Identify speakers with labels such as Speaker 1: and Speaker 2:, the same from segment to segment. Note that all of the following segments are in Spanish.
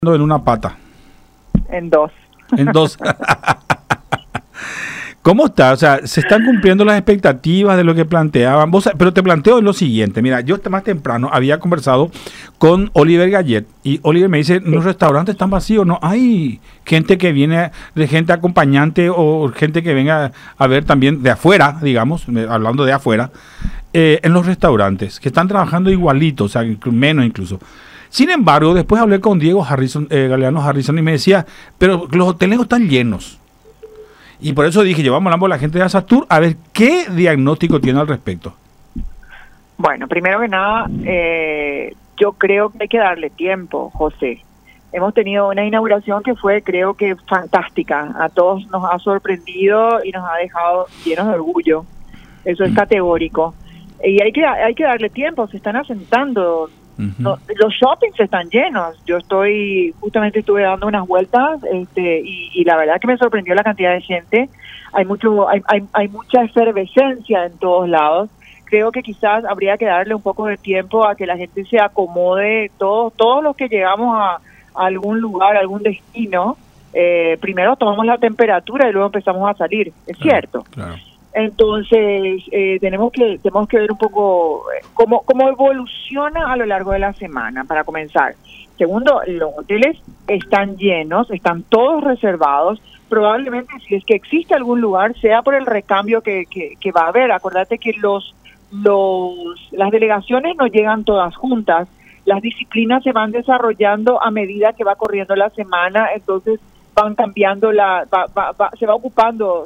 Speaker 1: en una pata.
Speaker 2: En dos.
Speaker 1: En dos. ¿Cómo está? O sea, ¿se están cumpliendo las expectativas de lo que planteaban? Pero te planteo lo siguiente. Mira, yo más temprano había conversado con Oliver Gallet y Oliver me dice, los restaurantes están vacíos, no hay gente que viene, de gente acompañante o gente que venga a ver también de afuera, digamos, hablando de afuera, en los restaurantes, que están trabajando igualito, o sea, menos incluso. Sin embargo, después hablé con Diego Galeano Harrison y me decía, pero los hoteles están llenos. Y por eso dije, llevamos a la gente de Asatur a ver qué diagnóstico tiene al respecto.
Speaker 2: Bueno, primero que nada, yo creo que hay que darle tiempo, José. Hemos tenido una inauguración que fue, creo que, fantástica. A todos nos ha sorprendido y nos ha dejado llenos de orgullo. Eso es categórico. Y hay que darle tiempo, se están asentando. No, los shoppings están llenos. Yo justamente estuve dando unas vueltas y la verdad que me sorprendió la cantidad de gente. Hay mucha efervescencia en todos lados. Creo que quizás habría que darle un poco de tiempo a que la gente se acomode. Todos los que llegamos a algún lugar, a algún destino, primero tomamos la temperatura y luego empezamos a salir. Es cierto.
Speaker 1: Claro.
Speaker 2: Entonces, tenemos que ver un poco cómo evoluciona a lo largo de la semana, para comenzar. Segundo, los hoteles están llenos, están todos reservados. Probablemente, si es que existe algún lugar, sea por el recambio que va a haber. Acuérdate que las delegaciones no llegan todas juntas. Las disciplinas se van desarrollando a medida que va corriendo la semana, entonces van cambiando se va ocupando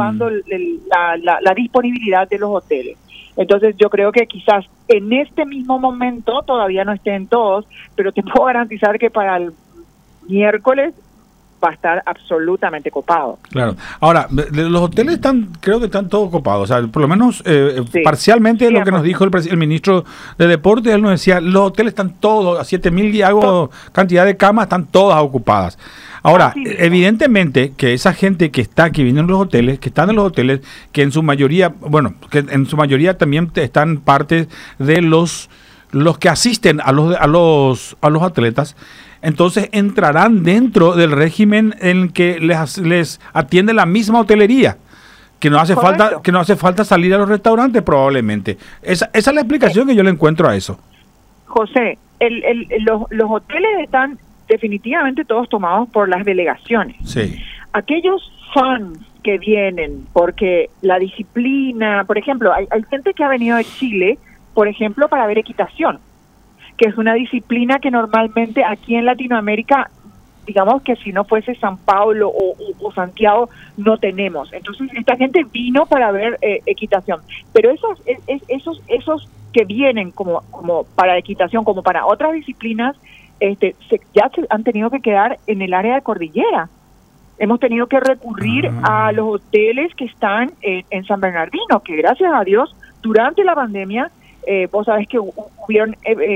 Speaker 2: la disponibilidad de los hoteles. Entonces yo creo que quizás en este mismo momento todavía no estén todos, pero te puedo garantizar que para el miércoles va a estar absolutamente copado.
Speaker 1: Claro. Ahora, los hoteles creo que están todos copados. O sea, por lo menos
Speaker 2: Sí.
Speaker 1: parcialmente
Speaker 2: Sí,
Speaker 1: lo que nos dijo el ministro de Deportes, él nos decía, los hoteles están todos, a 7.000 y algo cantidad de camas, están todas ocupadas. Ahora, evidentemente que esa gente que viene en los hoteles, que están en los hoteles, que en su mayoría, también están parte de los que asisten a los atletas. Entonces entrarán dentro del régimen en que les atiende la misma hotelería, que no hace falta salir a los restaurantes probablemente. Esa es la explicación que yo le encuentro a eso.
Speaker 2: José, los hoteles están definitivamente todos tomados por las delegaciones.
Speaker 1: Sí.
Speaker 2: Aquellos fans que vienen porque la disciplina, por ejemplo, hay gente que ha venido de Chile, por ejemplo, para ver equitación, que es una disciplina que normalmente aquí en Latinoamérica, digamos que si no fuese San Paulo o Santiago, no tenemos. Entonces esta gente vino para ver equitación. Pero esos que vienen como para equitación, como para otras disciplinas, ya se han tenido que quedar en el área de cordillera. Hemos tenido que recurrir a los hoteles que están en San Bernardino, que gracias a Dios, durante la pandemia, vos sabés que hubieron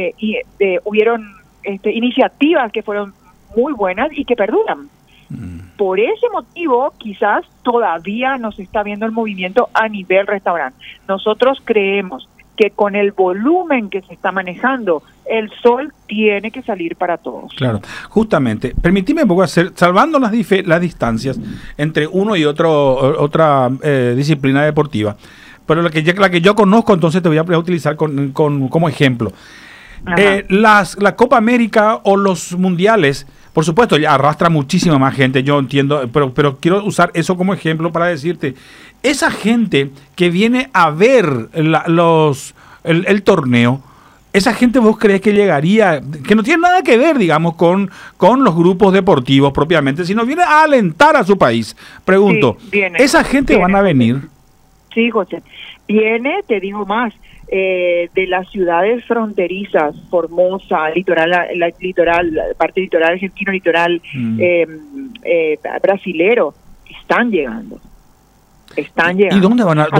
Speaker 2: iniciativas que fueron muy buenas y que perduran. Por ese motivo, quizás todavía no se está viendo el movimiento a nivel restaurante. Nosotros creemos que con el volumen que se está manejando, el sol tiene que salir para todos.
Speaker 1: Claro, justamente, permitime un poco salvando las distancias entre uno y otra disciplina deportiva, pero la que yo conozco, entonces te voy a utilizar como ejemplo. La Copa América o los mundiales, por supuesto, ya arrastra muchísima más gente, yo entiendo, pero quiero usar eso como ejemplo para decirte, esa gente que viene a ver el torneo, esa gente vos crees que llegaría, que no tiene nada que ver, digamos, con los grupos deportivos propiamente, sino viene a alentar a su país. Pregunto,
Speaker 2: sí,
Speaker 1: ¿esa gente van a venir?
Speaker 2: Sí, José. Viene, te digo más, de las ciudades fronterizas, Formosa, la parte litoral argentino, litoral brasilero, están llegando.
Speaker 1: ¿Y dónde van a...?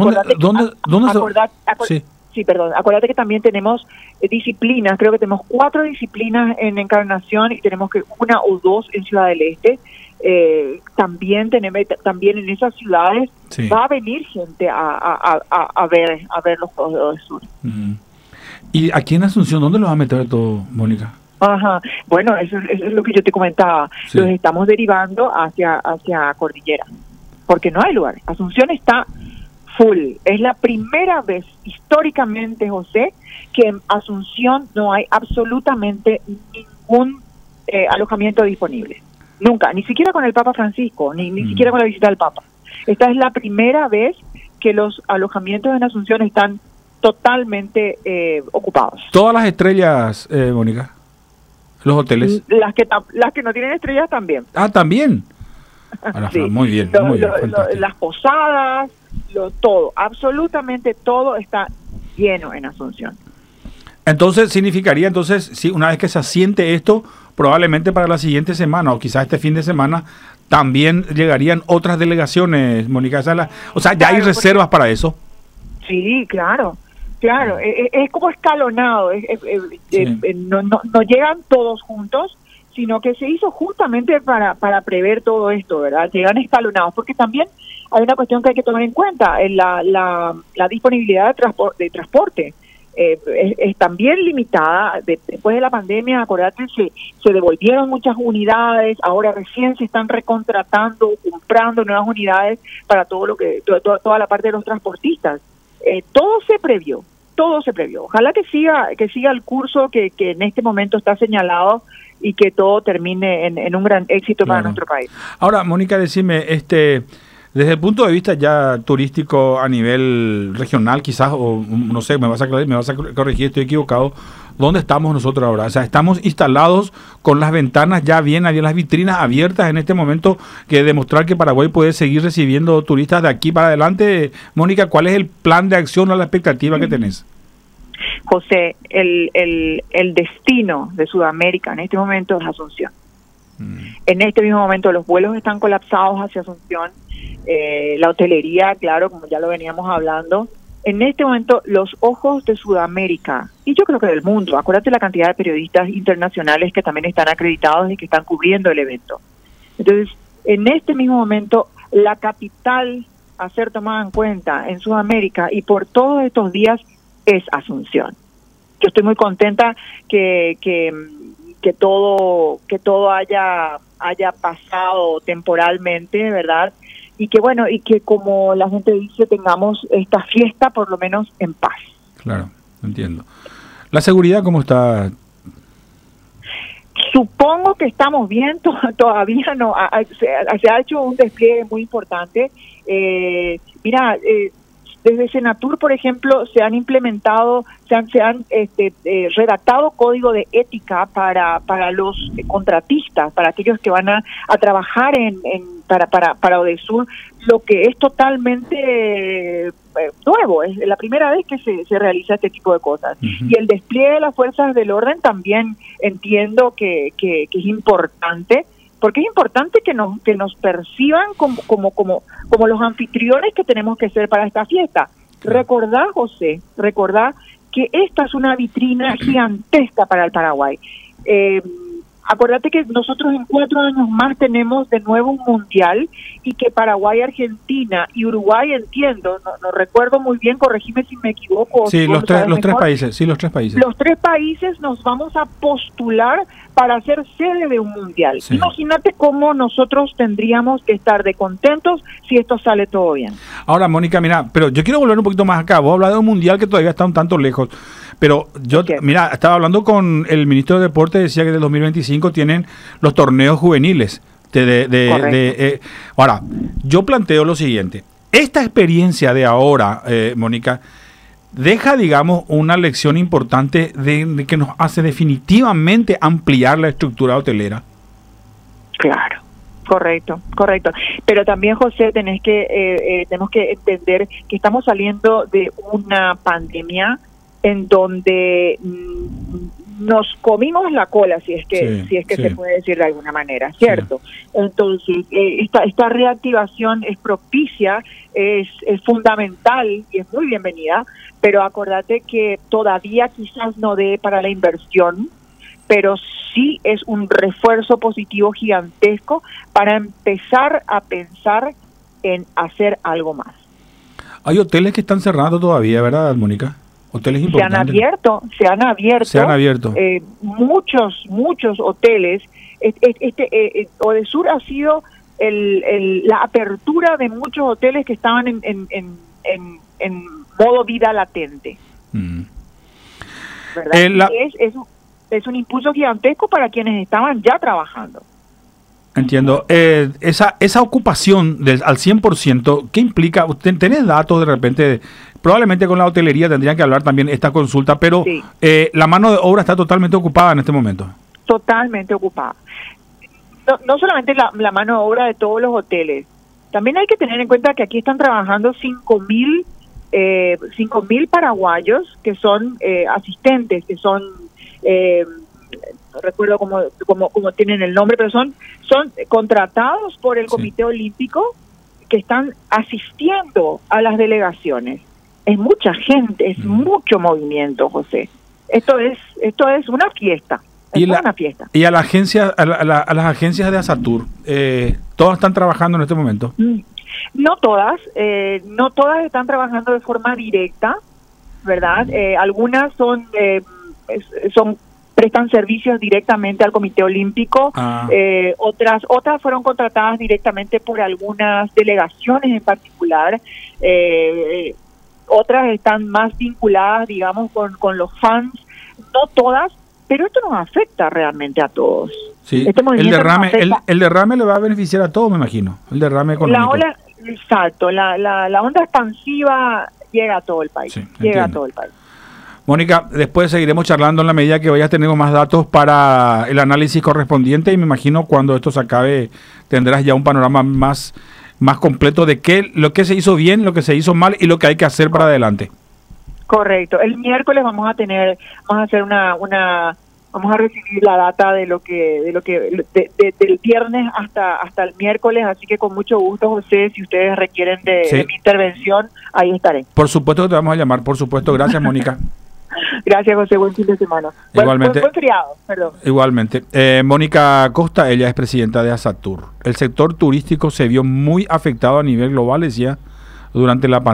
Speaker 2: Acuérdate que también tenemos disciplinas, creo que tenemos 4 disciplinas en Encarnación y tenemos que 1 o 2 en Ciudad del Este. También en esas ciudades va a venir gente a ver los Juegos del Sur.
Speaker 1: ¿Y aquí en Asunción dónde los va a meter todo, Mónica?
Speaker 2: Ajá. Bueno, eso es lo que yo te comentaba.
Speaker 1: Sí.
Speaker 2: Los estamos derivando hacia Cordillera, porque no hay lugar. Asunción está full. Es la primera vez históricamente, José, que en Asunción no hay absolutamente ningún alojamiento disponible. Nunca, ni siquiera con el Papa Francisco, ni siquiera con la visita del Papa. Esta es la primera vez que los alojamientos en Asunción están totalmente ocupados.
Speaker 1: Todas las estrellas, Mónica, los hoteles.
Speaker 2: Las que no tienen estrellas también.
Speaker 1: Ah, también.
Speaker 2: Sí.
Speaker 1: Muy bien, fantástico.
Speaker 2: Las posadas, todo, absolutamente todo está lleno en Asunción.
Speaker 1: Entonces, significaría, si una vez que se asiente esto, probablemente para la siguiente semana o quizás este fin de semana, también llegarían otras delegaciones, Mónica. O sea, ya hay reservas para eso.
Speaker 2: Sí, claro. Es como escalonado. No llegan todos juntos, sino que se hizo justamente para prever todo esto, ¿verdad? Llegan escalonados, porque también hay una cuestión que hay que tomar en cuenta, la disponibilidad de transporte. Es también limitada. Después de la pandemia, acordate, se devolvieron muchas unidades, ahora recién se están recontratando, comprando nuevas unidades para toda la parte de los transportistas. Todo se previó. Ojalá que siga el curso que en este momento está señalado y que todo termine en un gran éxito para nuestro país.
Speaker 1: Ahora, Mónica, decime, desde el punto de vista ya turístico a nivel regional, quizás, o no sé, me vas a corregir, estoy equivocado, ¿dónde estamos nosotros ahora? O sea, estamos instalados con las ventanas ya bien, las vitrinas abiertas en este momento, que demostrar que Paraguay puede seguir recibiendo turistas de aquí para adelante. Mónica, ¿cuál es el plan de acción o la expectativa que tenés?
Speaker 2: José, el destino de Sudamérica en este momento es Asunción. En este mismo momento los vuelos están colapsados hacia Asunción. La hotelería, claro, como ya lo veníamos hablando. En este momento, los ojos de Sudamérica, y yo creo que del mundo, acuérdate la cantidad de periodistas internacionales que también están acreditados y que están cubriendo el evento. Entonces, en este mismo momento, la capital a ser tomada en cuenta en Sudamérica y por todos estos días es Asunción. Yo estoy muy contenta que todo haya pasado temporalmente, ¿verdad? Y que como la gente dice, tengamos esta fiesta por lo menos en paz.
Speaker 1: Claro, entiendo. ¿La seguridad cómo está?
Speaker 2: Supongo que estamos bien, todavía no, se ha hecho un despliegue muy importante. Mira, desde Senatur, por ejemplo, se han implementado, se han redactado código de ética para los contratistas, para aquellos que van a trabajar para Odesur, lo que es totalmente nuevo. Es la primera vez que se realiza este tipo de cosas. Uh-huh. Y el despliegue de las fuerzas del orden también entiendo que es importante, porque es importante que nos perciban como los anfitriones que tenemos que ser para esta fiesta. Recordá, José, que esta es una vitrina gigantesca para el Paraguay. Acuérdate que nosotros en 4 años más tenemos de nuevo un mundial y que Paraguay, Argentina y Uruguay, entiendo, no recuerdo muy bien, corregime si me equivoco.
Speaker 1: Sí, los tres países. Los 3 países nos vamos a postular para ser sede de un mundial. Sí. Imagínate cómo nosotros tendríamos que estar de contentos si esto sale todo bien. Ahora, Mónica, mira, pero yo quiero volver un poquito más acá. Vos hablas de un mundial que todavía está un tanto lejos. Pero yo, mira, estaba hablando con el ministro de Deportes, decía que del 2025 tienen los torneos juveniles. Ahora, yo planteo lo siguiente. Esta experiencia de ahora, Mónica, deja, digamos, una lección importante de que nos hace definitivamente ampliar la estructura hotelera.
Speaker 2: Claro. Correcto. Pero también, José, tenemos que entender que estamos saliendo de una pandemia en donde nos comimos la cola, si es que se puede decir de alguna manera, ¿cierto? Sí. Entonces, esta reactivación es propicia, es fundamental y es muy bienvenida, pero acordate que todavía quizás no dé para la inversión, pero sí es un refuerzo positivo gigantesco para empezar a pensar en hacer algo más.
Speaker 1: Hay hoteles que están cerrando todavía, ¿verdad, Mónica? Hoteles
Speaker 2: se
Speaker 1: importantes.
Speaker 2: han abierto muchos hoteles. Odesur ha sido la apertura de muchos hoteles que estaban en modo vida latente. ¿Verdad? Es un impulso gigantesco para quienes estaban ya trabajando.
Speaker 1: Entiendo. Esa ocupación al 100%, ¿qué implica? ¿Tenés datos de repente? Probablemente con la hotelería tendrían que hablar también esta consulta, pero sí. La mano de obra está totalmente ocupada en este momento. Totalmente ocupada.
Speaker 2: No solamente la mano de obra de todos los hoteles. También hay que tener en cuenta que aquí están trabajando 5.000 paraguayos que son asistentes, que son... no recuerdo cómo tienen el nombre, pero son contratados por el Comité Olímpico que están asistiendo a las delegaciones. Es mucha gente, es mucho movimiento, José. Esto es una fiesta. Una fiesta.
Speaker 1: Y a las agencias de Asatur, ¿todas están trabajando en este momento?
Speaker 2: No todas están trabajando de forma directa, ¿verdad? Algunas prestan servicios directamente al Comité Olímpico, otras fueron contratadas directamente por algunas delegaciones en particular, otras están más vinculadas, digamos, con los fans, no todas, pero esto nos afecta realmente a todos.
Speaker 1: Sí. El derrame le va a beneficiar a todos, me imagino, el derrame económico.
Speaker 2: Exacto, la onda expansiva llega a todo el país, a todo el país.
Speaker 1: Mónica, después seguiremos charlando en la medida que vayas teniendo más datos para el análisis correspondiente y me imagino cuando esto se acabe tendrás ya un panorama más completo de lo que se hizo bien, lo que se hizo mal y lo que hay que hacer para adelante.
Speaker 2: Correcto. El miércoles vamos a recibir la data del viernes hasta el miércoles, así que con mucho gusto, José, si ustedes requieren de mi intervención, ahí estaré.
Speaker 1: Por supuesto que te vamos a llamar, por supuesto. Gracias, Mónica.
Speaker 2: Gracias, José. Buen fin de semana.
Speaker 1: Igualmente.
Speaker 2: Buen feriado, perdón.
Speaker 1: Igualmente. Mónica Costa, ella es presidenta de Asatur. El sector turístico se vio muy afectado a nivel global, decía, durante la pandemia.